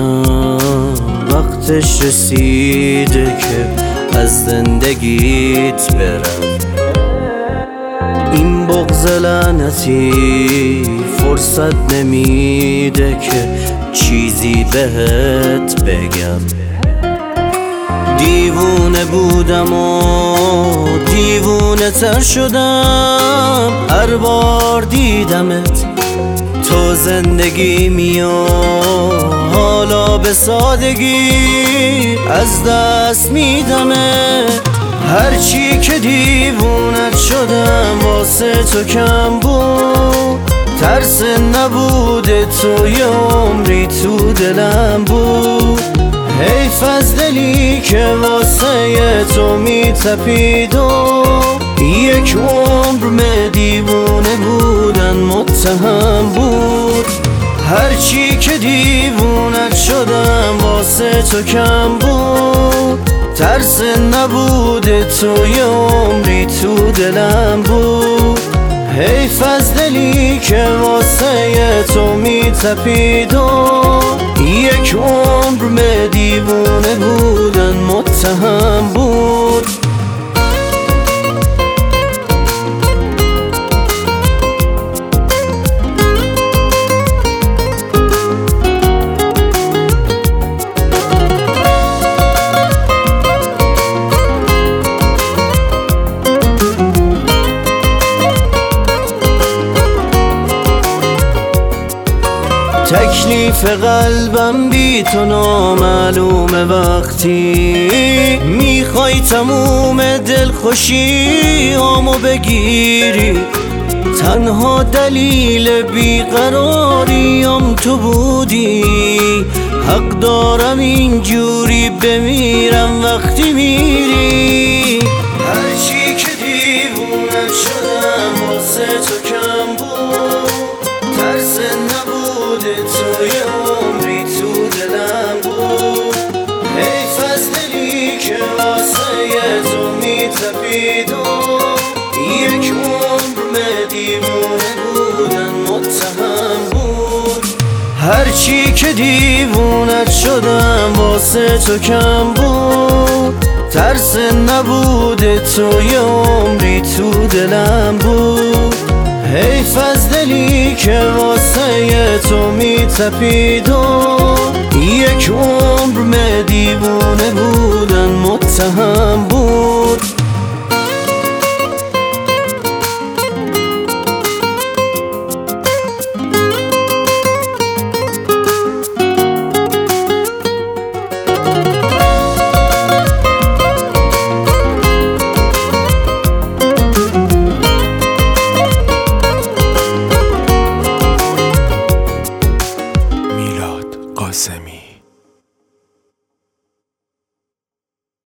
میدونم وقتش رسیده که از زندگیت برم. این بغض لعنتی فرصت نمیده که چیزی بهت بگم. دیوونه بودم و دیوونه تر شدم هر بار دیدمت تو زندگی میو. حالا به سادگی از دست میدمت. هرچی که دیوونت شدم واسه تو کم بود. ترس نبوده تو یه عمری تو دلم بود. حیف از دلی که واسه تو میتپید و یک عمر دیوونه بودن متهم بود. هرچی که دیوونت شدم واسه تو کم بود. ترس نبوده تو یه عمری تو دلم بود. حیف از دلی که واسه تو میتپید و یک عمر دیوونه بودن متهم بود. تکلیف قلبم بی تو نامعلومه. وقتی میخوای تموم دلخوشیامو بگیری، تنها دلیل بیقراریم تو بودی. حق دارم اینجوری بمیرم وقتی میری. هرچی که دیوونت شدم واسه تو کم بود. ترس نبوده تو یه عمری تو دلم بود. حیف از دلی که واسه تو میتپید و یک عمر دیوونه بودن متهم بود. هرچی که دیوونت شدم واسه تو کم بود. ترس نبوده تو یه عمری تو دلم بود. حیف از دلی که واسه تو میتپید و